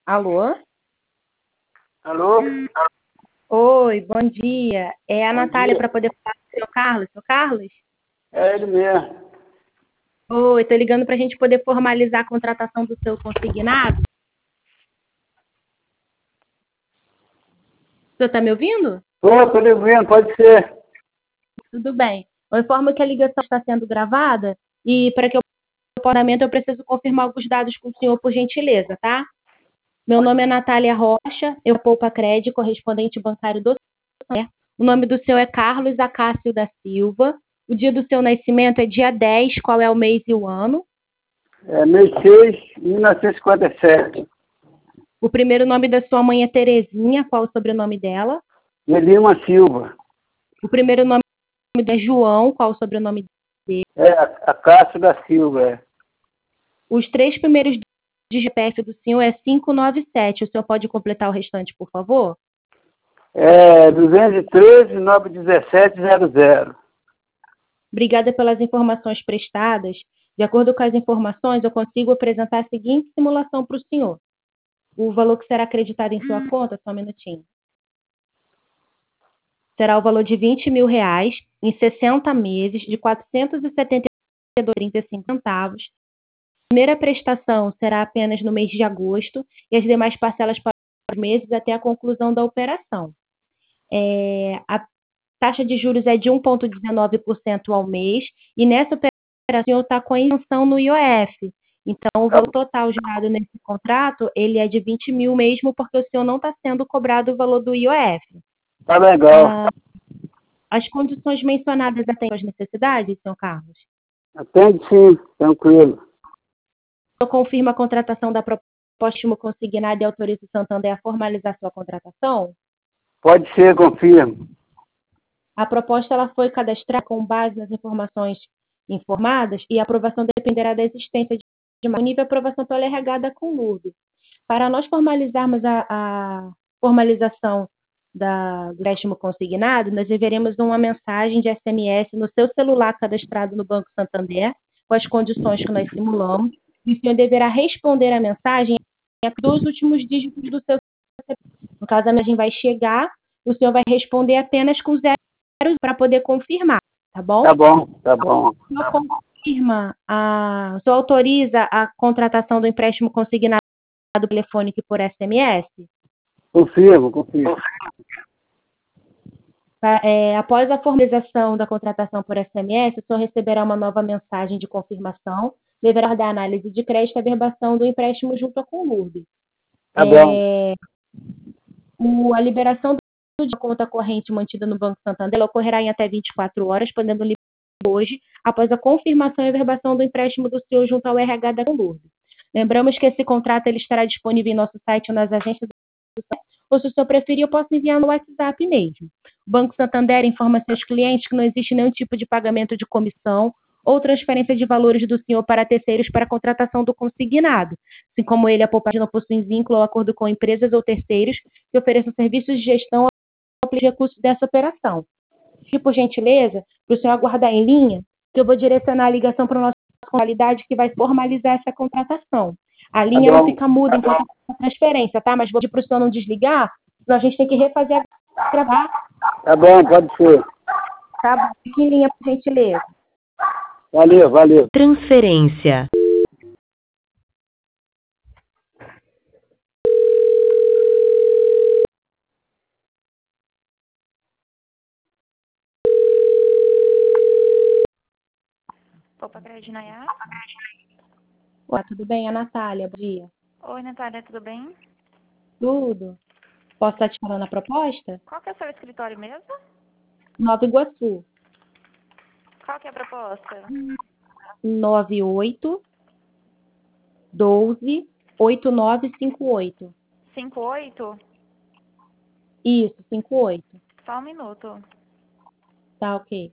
Alô? Alô? Oi, bom dia. É a Bom Natália para dia. poder falar com o seu Carlos. Seu Carlos? É ele mesmo. Oi, tô ligando para a gente poder formalizar a contratação do seu consignado. O senhor está me ouvindo? Tô lhe ouvindo, pode ser. Tudo bem. Eu informo que a ligação está sendo gravada e para que eu possa eu preciso confirmar alguns dados com o senhor, por gentileza, tá? Meu nome é Natália Rocha, eu Poupa Crédito, correspondente bancário do senhor. O nome do senhor é Carlos Acácio da Silva. O dia do seu nascimento é dia 10. Qual é o mês e o ano? É mês 6, 1957. O primeiro nome da sua mãe é Terezinha. Qual o sobrenome dela? De Lima Silva. O primeiro nome é João. Qual o sobrenome dele? É a Cássio da Silva. Os três primeiros dígitos de GPF do senhor é 597. O senhor pode completar o restante, por favor? É 213 917 00. Obrigada pelas informações prestadas. De acordo com as informações, eu consigo apresentar a seguinte simulação para o senhor. O valor que será acreditado em sua conta, só um minutinho, será o valor de R$ 20.000 em 60 meses de R$ 472,35. A primeira prestação será apenas no mês de agosto e as demais parcelas para os meses até a conclusão da operação. A taxa de juros é de 1,19% ao mês e nessa operação o senhor está com a isenção no IOF. Então, o valor total gerado nesse contrato, ele é de 20 mil mesmo, porque o senhor não está sendo cobrado o valor do IOF. Tá legal. As condições mencionadas atendem às necessidades, senhor Carlos? Atende sim, tranquilo. O senhor confirma a contratação da proposta consignada e autoriza o Santander a formalizar sua contratação? Pode ser, confirmo. A proposta ela foi cadastrada com base nas informações informadas e a aprovação dependerá da existência de uma nível de aprovação pela RH da Conlurb. Para nós formalizarmos a formalização do empréstimo consignado, nós enviaremos uma mensagem de SMS no seu celular cadastrado no Banco Santander, com as condições que nós simulamos, e o senhor deverá responder a mensagem em dois últimos dígitos do seu CPF. No caso, a mensagem vai chegar, o senhor vai responder apenas com zero para poder confirmar, tá bom? Tá bom, tá bom. O senhor confirma, o senhor autoriza a contratação do empréstimo consignado telefônico por SMS? Confirmo, confirmo. Após a formalização da contratação por SMS, o senhor receberá uma nova mensagem de confirmação, deverá dar análise de crédito e averbação do empréstimo junto à Conlurb. Tá bom. A liberação de conta corrente mantida no Banco Santander ela ocorrerá em até 24 horas, podendo liberar hoje, após a confirmação e averbação do empréstimo do senhor junto ao RH da Conlurb. Lembramos que esse contrato ele estará disponível em nosso site ou nas agências do site, ou se o senhor preferir, eu posso enviar no WhatsApp mesmo. O Banco Santander informa seus clientes que não existe nenhum tipo de pagamento de comissão ou transferência de valores do senhor para terceiros para a contratação do consignado, assim como ele, a poupança não possui vínculo ou acordo com empresas ou terceiros que ofereçam serviços de gestão ou recursos dessa operação. E, por gentileza, para o senhor aguardar em linha, que eu vou direcionar a ligação para o nosso qualidade que vai formalizar essa contratação. A linha não fica muda enquanto a transferência, tá? Mas vou pedir para o senhor não desligar, senão a gente tem que refazer a gravar. Tá bom, pode ser. Tá bom? Fique em linha, por gentileza. Valeu, valeu. Transferência. Opa, Crédito Nayar. Olá, tudo bem? É a Natália, bom dia. Oi, Natália, tudo bem? Tudo. Posso estar te falando a proposta? Qual que é o seu escritório mesmo? Nova Iguaçu. Qual que é a proposta? 98 12 8958. 58? Isso, 58. Só um minuto. Tá, ok.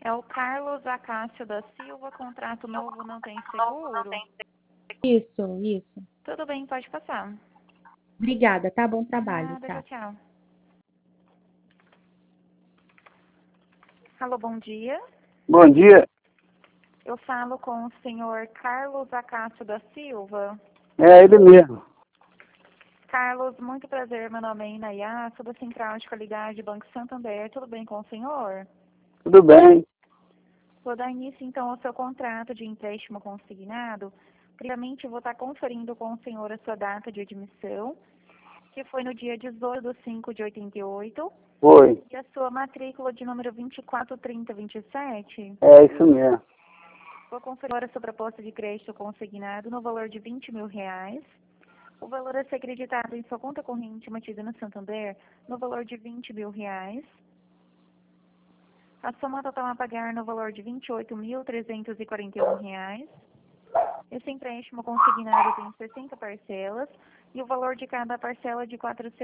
É o Carlos Acácio da Silva, contrato novo, não tem seguro? Isso. Tudo bem, pode passar. Obrigada, tá? Bom trabalho, Nada, tá? tchau, tchau. Alô, bom dia. Bom dia. Eu falo com o senhor Carlos Acácio da Silva. É ele mesmo. Carlos, muito prazer, meu nome é Inayá, sou da Central de Qualidade Banco Santander. Tudo bem com o senhor? Tudo bem? Vou dar início, então, ao seu contrato de empréstimo consignado. Primeiramente, eu vou estar conferindo com o senhor a sua data de admissão, que foi no dia 18/5/88, Foi. e a sua matrícula de número 243027. É isso mesmo. Vou conferir agora a sua proposta de crédito consignado no valor de R$ 20.000. O valor a ser acreditado em sua conta corrente mantida no Santander no valor de R$ 20.000. A soma total a pagar no valor de R$ 28.341. Esse empréstimo consignado tem 60 parcelas e o valor de cada parcela é de R$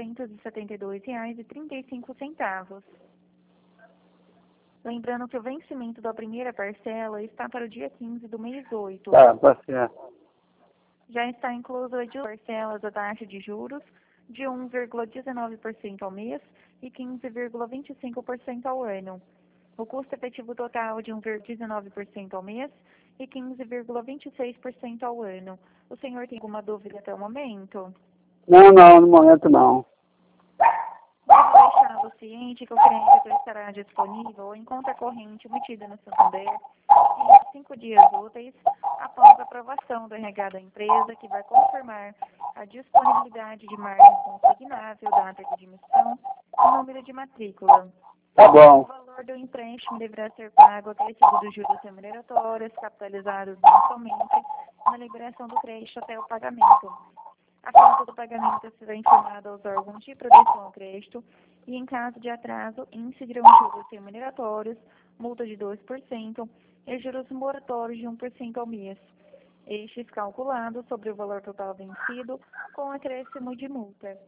472,35. Lembrando que o vencimento da primeira parcela está para o dia 15 do mês 8. Tá certo. Já está incluso as duas parcelas da taxa de juros de 1,19% ao mês e 15,25% ao ano. O custo efetivo total de 1,19% ao mês e 15,26% ao ano. O senhor tem alguma dúvida até o momento? Não, no momento não. Devo deixá-lo ciente que o crédito estará disponível em conta corrente emitida no Santander em 5 dias úteis após a aprovação do RH da empresa, que vai confirmar a disponibilidade de margem consignável, data de admissão e número de matrícula. Tá O bom. valor do empréstimo deverá ser pago acrescido dos juros remuneratórios capitalizados mensalmente na liberação do crédito até o pagamento. A falta do pagamento será informada aos órgãos de proteção ao crédito e, em caso de atraso, incidirão juros remuneratórios, multa de 2% e juros moratórios de 1% ao mês. Estes calculados sobre o valor total vencido com acréscimo de multa.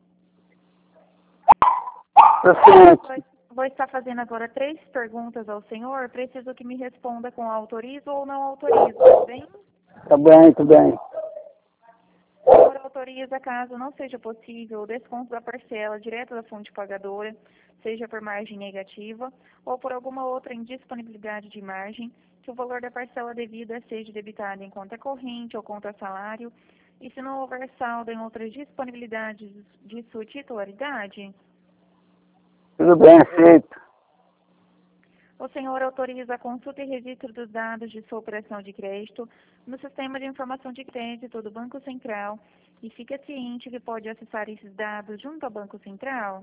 Tá certo. Vou estar fazendo agora 3 perguntas ao senhor. Preciso que me responda com autorizo ou não autorizo, tudo bem? Tá bem, tudo bem. O senhor autoriza, caso não seja possível, o desconto da parcela direto da fonte pagadora, seja por margem negativa ou por alguma outra indisponibilidade de margem, que o valor da parcela devida seja debitado em conta corrente ou conta salário, e se não houver saldo em outras disponibilidades de sua titularidade? Tudo bem, aceito. O senhor autoriza a consulta e registro dos dados de sua operação de crédito no Sistema de Informação de Crédito do Banco Central e fica ciente que pode acessar esses dados junto ao Banco Central?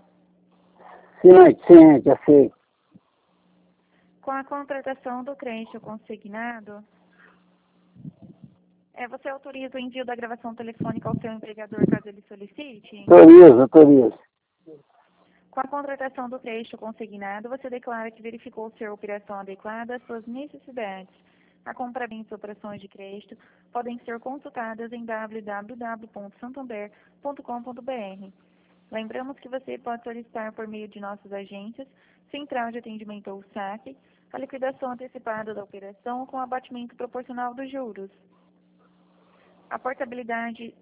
Sim, aceito. Com a contratação do crédito consignado, você autoriza o envio da gravação telefônica ao seu empregador caso ele solicite? Autorizo. Com a contratação do crédito consignado, você declara que verificou ser a operação adequada às suas necessidades. A compra-bens e operações de crédito podem ser consultadas em www.santander.com.br. Lembramos que você pode solicitar por meio de nossas agências, Central de Atendimento ou SAC, a liquidação antecipada da operação com abatimento proporcional dos juros. A portabilidade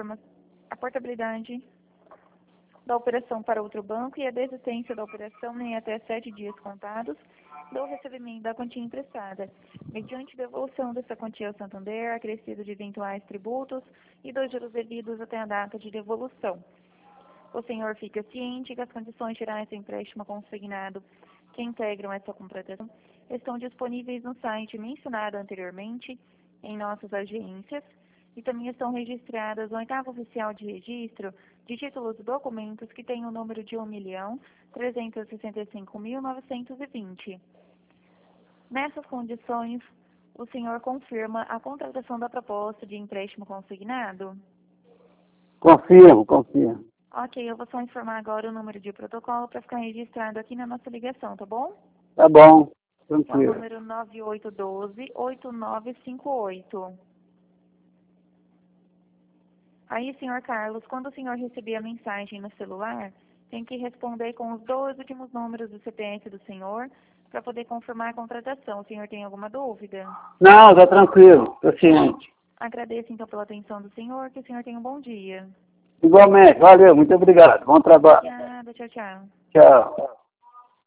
da operação para outro banco e a desistência da operação em até 7 dias contados do recebimento da quantia emprestada, mediante devolução dessa quantia ao Santander, acrescido de eventuais tributos e dos juros devidos até a data de devolução. O senhor fica ciente que as condições gerais do empréstimo consignado que integram essa contratação estão disponíveis no site mencionado anteriormente, em nossas agências, e também estão registradas no oitavo oficial de registro de títulos e documentos que tem o número de 1.365.920. Nessas condições, o senhor confirma a contratação da proposta de empréstimo consignado? Confirmo. Ok, eu vou só informar agora o número de protocolo para ficar registrado aqui na nossa ligação, tá bom? Tá bom. É o Tranquilo. número 9812-8958. Aí, senhor Carlos, quando o senhor receber a mensagem no celular, tem que responder com os 2 últimos números do CPF do senhor, para poder confirmar a contratação. O senhor tem alguma dúvida? Não, tá tranquilo, tô ciente. Agradeço, então, pela atenção do senhor, que o senhor tenha um bom dia. Igualmente, valeu, muito obrigado. Bom trabalho. Obrigada, tchau, tchau. Tchau.